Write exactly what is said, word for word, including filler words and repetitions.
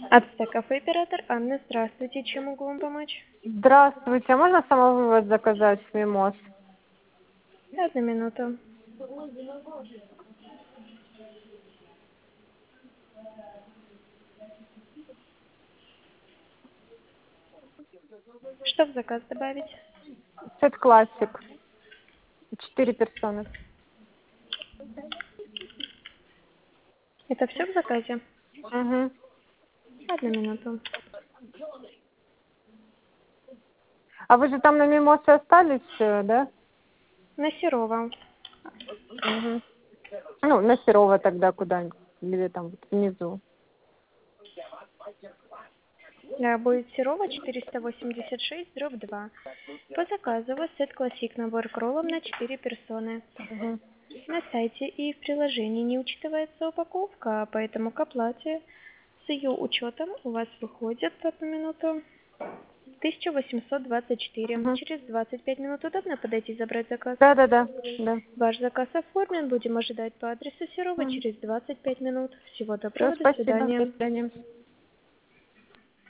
Ацтек кафе оператор Анна, здравствуйте. Чем могу вам помочь? Здравствуйте, а можно самовывоз заказать в МИМОС? Одну минуту. Что в заказ добавить? Сет классик. Четыре персоны. Это все в заказе? Угу. Одну минуту. А вы же там на МИМОСе остались, э, да? На Серова. Угу. Ну, на Серова тогда куда-нибудь. Или там вот внизу. Да, будет Серова четыреста восемьдесят шесть, дробь два. По заказу у вас сет классик набор к роллам на четыре персоны. Угу. На сайте и в приложении не учитывается упаковка, поэтому к оплате с ее учетом у вас выходит, одну минуту, тысяча восемьсот двадцать четыре. Угу. Через двадцать пять минут удобно подойти и забрать заказ? Да, да, да, да. Ваш заказ оформлен. Будем ожидать по адресу Серова Угу. через двадцать пять минут. Всего Все, доброго. До спасибо. До свидания. свидания.